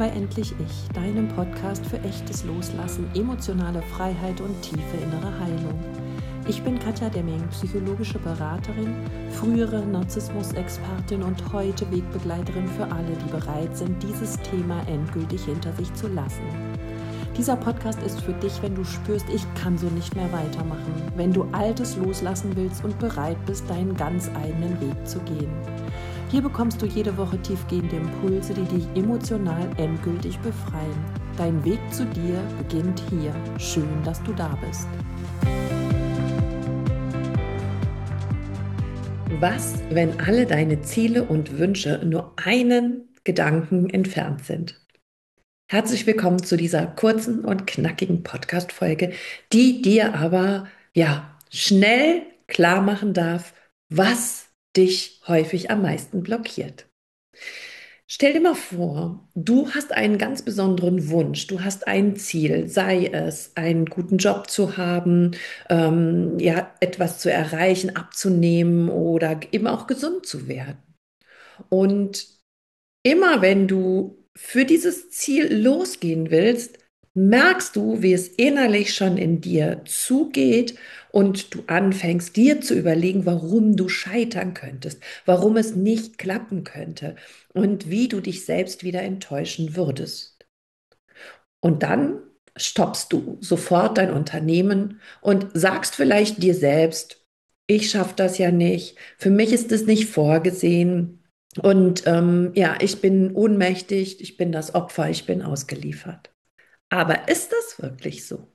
Sei endlich ich, deinem Podcast für echtes Loslassen, emotionale Freiheit und tiefe innere Heilung. Ich bin Katja Demming, psychologische Beraterin, frühere Narzissmus-Expertin und heute Wegbegleiterin für alle, die bereit sind, dieses Thema endgültig hinter sich zu lassen. Dieser Podcast ist für dich, wenn du spürst, ich kann so nicht mehr weitermachen, wenn du Altes loslassen willst und bereit bist, deinen ganz eigenen Weg zu gehen. Hier bekommst du jede Woche tiefgehende Impulse, die dich emotional endgültig befreien. Dein Weg zu dir beginnt hier. Schön, dass du da bist. Was, wenn alle deine Ziele und Wünsche nur einen Gedanken entfernt sind? Herzlich willkommen zu dieser kurzen und knackigen Podcast-Folge, die dir aber schnell klar machen darf, was dich häufig am meisten blockiert. Stell dir mal vor, du hast einen ganz besonderen Wunsch, du hast ein Ziel, sei es, einen guten Job zu haben, etwas zu erreichen, abzunehmen oder eben auch gesund zu werden. Und immer wenn du für dieses Ziel losgehen willst, merkst du, wie es innerlich schon in dir zugeht und du anfängst dir zu überlegen, warum du scheitern könntest, warum es nicht klappen könnte und wie du dich selbst wieder enttäuschen würdest. Und dann stoppst du sofort dein Unternehmen und sagst vielleicht dir selbst, ich schaffe das ja nicht, für mich ist es nicht vorgesehen. Und ich bin ohnmächtig, ich bin das Opfer, ich bin ausgeliefert. Aber ist das wirklich so?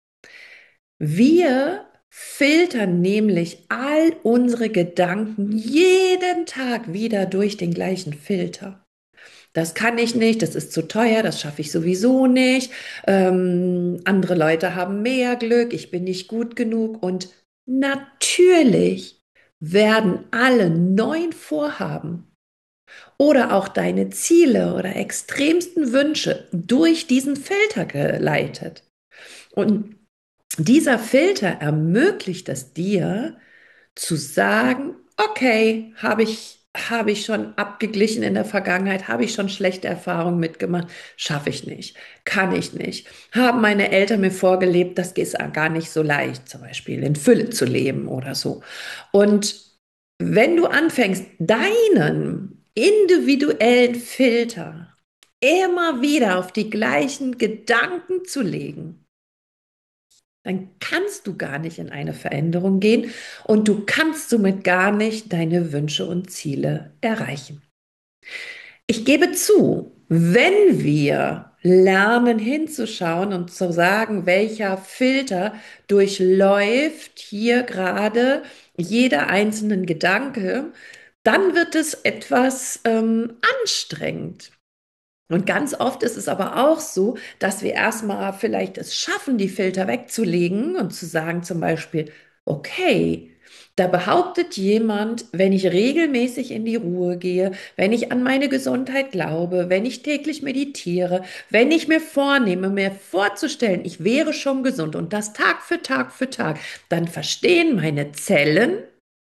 Wir filtern nämlich all unsere Gedanken jeden Tag wieder durch den gleichen Filter. Das kann ich nicht, das ist zu teuer, das schaffe ich sowieso nicht. Andere Leute haben mehr Glück, ich bin nicht gut genug. Und natürlich werden alle neuen Vorhaben oder auch deine Ziele oder extremsten Wünsche durch diesen Filter geleitet. Und dieser Filter ermöglicht es dir zu sagen, okay, habe ich schon abgeglichen in der Vergangenheit, habe ich schon schlechte Erfahrungen mitgemacht, schaffe ich nicht, kann ich nicht. Haben meine Eltern mir vorgelebt, das ist gar nicht so leicht, zum Beispiel in Fülle zu leben oder so. Und wenn du anfängst, deinen individuellen Filter immer wieder auf die gleichen Gedanken zu legen, dann kannst du gar nicht in eine Veränderung gehen und du kannst somit gar nicht deine Wünsche und Ziele erreichen. Ich gebe zu, wenn wir lernen hinzuschauen und zu sagen, welcher Filter durchläuft hier gerade jeder einzelnen Gedanke, dann wird es etwas anstrengend. Und ganz oft ist es aber auch so, dass wir erstmal vielleicht es schaffen, die Filter wegzulegen und zu sagen zum Beispiel, okay, da behauptet jemand, wenn ich regelmäßig in die Ruhe gehe, wenn ich an meine Gesundheit glaube, wenn ich täglich meditiere, wenn ich mir vornehme, mir vorzustellen, ich wäre schon gesund und das Tag für Tag für Tag, dann verstehen meine Zellen,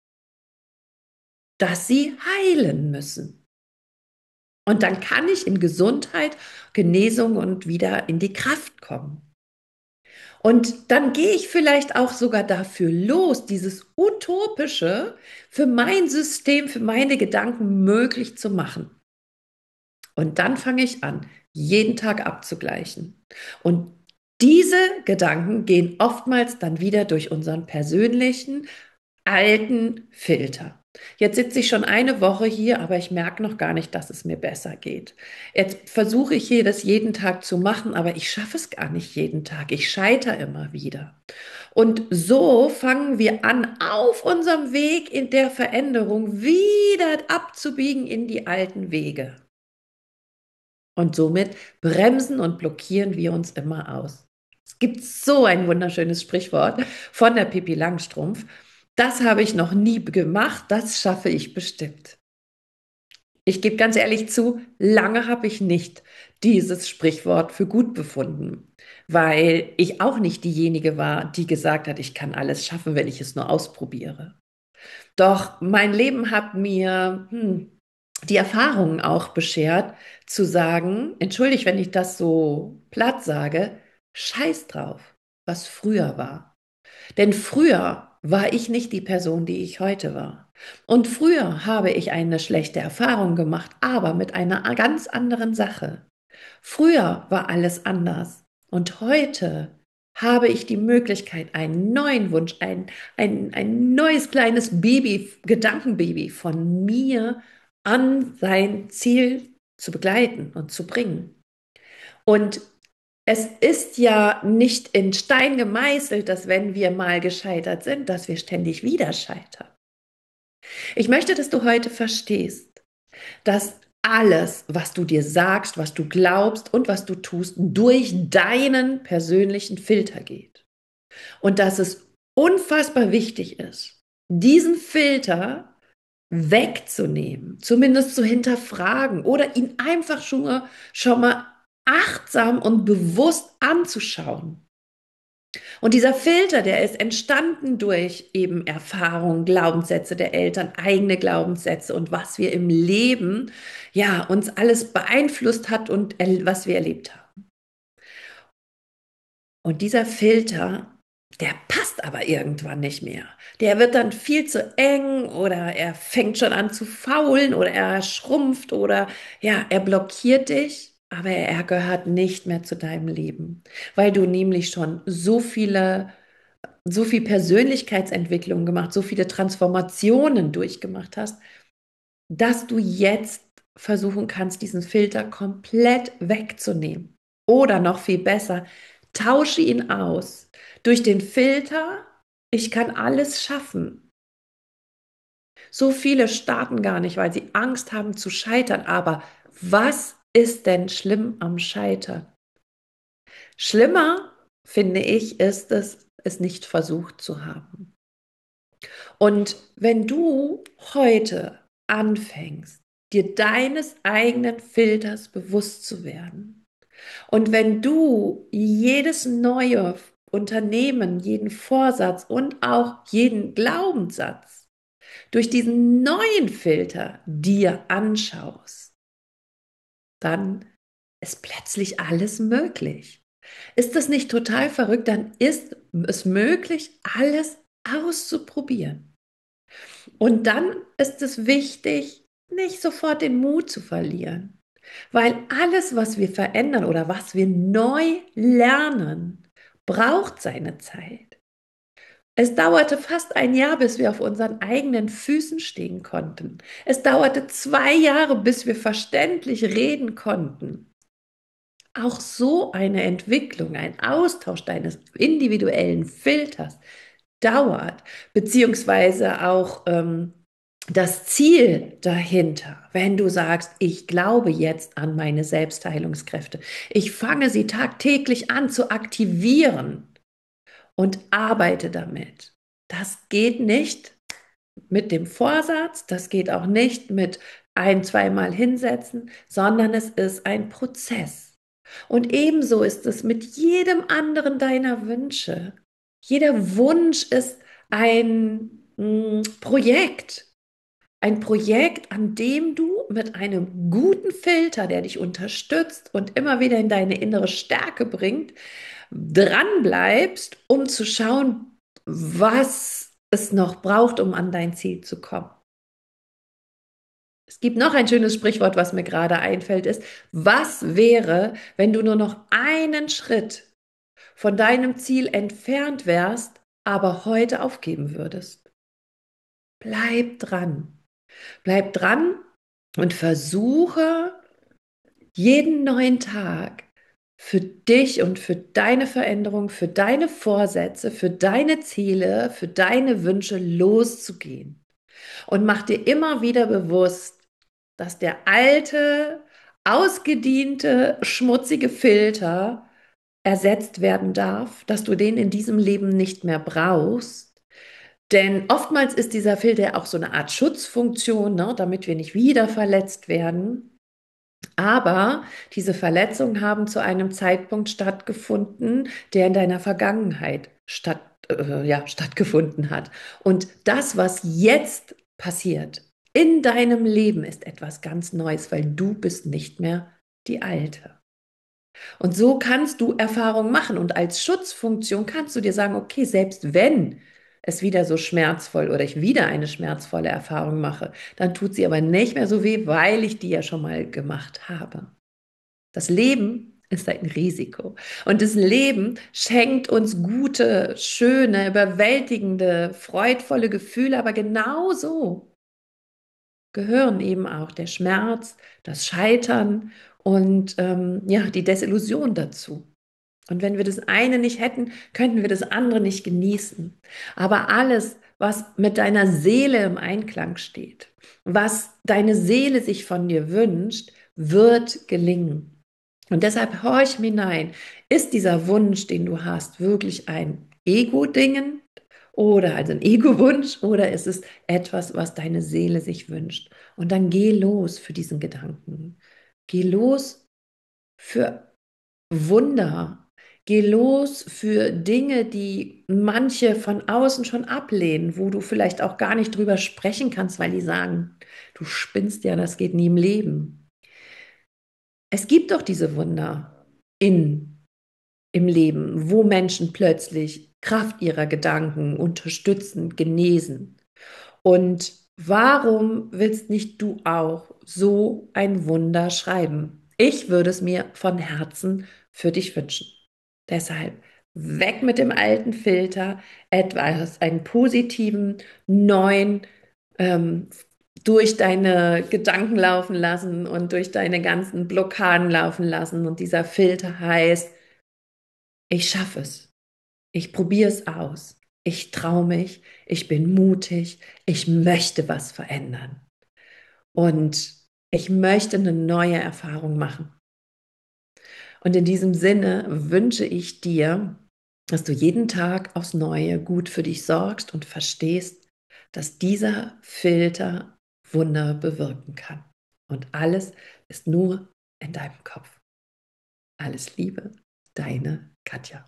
dass sie heilen müssen. Und dann kann ich in Gesundheit, Genesung und wieder in die Kraft kommen. Und dann gehe ich vielleicht auch sogar dafür los, dieses Utopische für mein System, für meine Gedanken möglich zu machen. Und dann fange ich an, jeden Tag abzugleichen. Und diese Gedanken gehen oftmals dann wieder durch unseren persönlichen alten Filter. Jetzt sitze ich schon eine Woche hier, aber ich merke noch gar nicht, dass es mir besser geht. Jetzt versuche ich hier das jeden Tag zu machen, aber ich schaffe es gar nicht jeden Tag. Ich scheitere immer wieder. Und so fangen wir an, auf unserem Weg in der Veränderung wieder abzubiegen in die alten Wege. Und somit bremsen und blockieren wir uns immer aus. Es gibt so ein wunderschönes Sprichwort von der Pippi Langstrumpf. Das habe ich noch nie gemacht, das schaffe ich bestimmt. Ich gebe ganz ehrlich zu, lange habe ich nicht dieses Sprichwort für gut befunden, weil ich auch nicht diejenige war, die gesagt hat, ich kann alles schaffen, wenn ich es nur ausprobiere. Doch mein Leben hat mir die Erfahrungen auch beschert, zu sagen, entschuldigt, wenn ich das so platt sage, scheiß drauf, was früher war. Denn früher war ich nicht die Person, die ich heute war. Und früher habe ich eine schlechte Erfahrung gemacht, aber mit einer ganz anderen Sache. Früher war alles anders. Und heute habe ich die Möglichkeit, einen neuen Wunsch, ein neues kleines Baby, Gedankenbaby von mir an sein Ziel zu begleiten und zu bringen. Und es ist ja nicht in Stein gemeißelt, dass wenn wir mal gescheitert sind, dass wir ständig wieder scheitern. Ich möchte, dass du heute verstehst, dass alles, was du dir sagst, was du glaubst und was du tust, durch deinen persönlichen Filter geht. Und dass es unfassbar wichtig ist, diesen Filter wegzunehmen, zumindest zu hinterfragen oder ihn einfach schon mal achtsam und bewusst anzuschauen. Und dieser Filter, der ist entstanden durch eben Erfahrungen, Glaubenssätze der Eltern, eigene Glaubenssätze und was wir im Leben, ja, uns alles beeinflusst hat und was wir erlebt haben. Und dieser Filter, der passt aber irgendwann nicht mehr. Der wird dann viel zu eng oder er fängt schon an zu faulen oder er schrumpft oder ja, er blockiert dich, aber er gehört nicht mehr zu deinem Leben, weil du nämlich schon so viel Persönlichkeitsentwicklung gemacht, so viele Transformationen durchgemacht hast, dass du jetzt versuchen kannst, diesen Filter komplett wegzunehmen. Oder noch viel besser, tausche ihn aus durch den Filter, ich kann alles schaffen. So viele starten gar nicht, weil sie Angst haben zu scheitern. Aber was ist denn schlimm am Scheitern? Schlimmer, finde ich, ist es nicht versucht zu haben. Und wenn du heute anfängst, dir deines eigenen Filters bewusst zu werden und wenn du jedes neue Unternehmen, jeden Vorsatz und auch jeden Glaubenssatz durch diesen neuen Filter dir anschaust, dann ist plötzlich alles möglich. Ist das nicht total verrückt? Dann ist es möglich, alles auszuprobieren. Und dann ist es wichtig, nicht sofort den Mut zu verlieren, weil alles, was wir verändern oder was wir neu lernen, braucht seine Zeit. Es dauerte fast ein Jahr, bis wir auf unseren eigenen Füßen stehen konnten. Es dauerte 2 Jahre, bis wir verständlich reden konnten. Auch so eine Entwicklung, ein Austausch deines individuellen Filters dauert, beziehungsweise auch das Ziel dahinter, wenn du sagst, ich glaube jetzt an meine Selbstheilungskräfte, ich fange sie tagtäglich an zu aktivieren und arbeite damit. Das geht nicht mit dem Vorsatz, das geht auch nicht mit ein-, zweimal hinsetzen, sondern es ist ein Prozess. Und ebenso ist es mit jedem anderen deiner Wünsche. Jeder Wunsch ist ein Projekt, an dem du mit einem guten Filter, der dich unterstützt und immer wieder in deine innere Stärke bringt, dran bleibst, um zu schauen, was es noch braucht, um an dein Ziel zu kommen. Es gibt noch ein schönes Sprichwort, was mir gerade einfällt, ist, was wäre, wenn du nur noch einen Schritt von deinem Ziel entfernt wärst, aber heute aufgeben würdest? Bleib dran. Bleib dran und versuche jeden neuen Tag für dich und für deine Veränderung, für deine Vorsätze, für deine Ziele, für deine Wünsche loszugehen. Und mach dir immer wieder bewusst, dass der alte, ausgediente, schmutzige Filter ersetzt werden darf, dass du den in diesem Leben nicht mehr brauchst. Denn oftmals ist dieser Filter auch so eine Art Schutzfunktion, ne, damit wir nicht wieder verletzt werden. Aber diese Verletzungen haben zu einem Zeitpunkt stattgefunden, der in deiner Vergangenheit stattgefunden hat. Und das, was jetzt passiert, In deinem Leben ist etwas ganz Neues, weil du bist nicht mehr die Alte. Und so kannst du Erfahrungen machen und als Schutzfunktion kannst du dir sagen, okay, selbst wenn es wieder so schmerzvoll oder ich wieder eine schmerzvolle Erfahrung mache, dann tut sie aber nicht mehr so weh, weil ich die ja schon mal gemacht habe. Das Leben ist ein Risiko und das Leben schenkt uns gute, schöne, überwältigende, freudvolle Gefühle, aber genauso gehören eben auch der Schmerz, das Scheitern und ja, die Desillusion dazu. Und wenn wir das eine nicht hätten, könnten wir das andere nicht genießen. Aber alles, was mit deiner Seele im Einklang steht, was deine Seele sich von dir wünscht, wird gelingen. Und deshalb horch mir hinein, ist dieser Wunsch, den du hast, wirklich ein Ego-Dingen oder also ein Ego-Wunsch oder ist es etwas, was deine Seele sich wünscht? Und dann geh los für diesen Gedanken. Geh los für Wunder. Geh los für Dinge, die manche von außen schon ablehnen, wo du vielleicht auch gar nicht drüber sprechen kannst, weil die sagen, du spinnst ja, das geht nie im Leben. Es gibt doch diese Wunder im Leben, wo Menschen plötzlich Kraft ihrer Gedanken unterstützen, genesen. Und warum willst nicht du auch so ein Wunder schreiben? Ich würde es mir von Herzen für dich wünschen. Deshalb weg mit dem alten Filter, etwas, einen positiven, neuen, ähm, durch deine Gedanken laufen lassen und durch deine ganzen Blockaden laufen lassen. Und dieser Filter heißt, ich schaffe es. Ich probiere es aus. Ich traue mich. Ich bin mutig. Ich möchte was verändern. Und ich möchte eine neue Erfahrung machen. Und in diesem Sinne wünsche ich dir, dass du jeden Tag aufs Neue gut für dich sorgst und verstehst, dass dieser Filter Wunder bewirken kann. Und alles ist nur in deinem Kopf. Alles Liebe, deine Katja.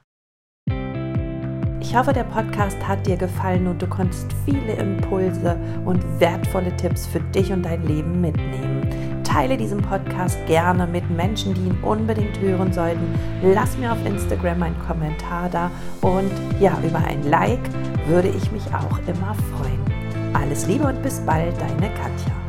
Ich hoffe, der Podcast hat dir gefallen und du konntest viele Impulse und wertvolle Tipps für dich und dein Leben mitnehmen. Teile diesen Podcast gerne mit Menschen, die ihn unbedingt hören sollten. Lass mir auf Instagram einen Kommentar da und ja, über ein Like würde ich mich auch immer freuen. Alles Liebe und bis bald, deine Katja.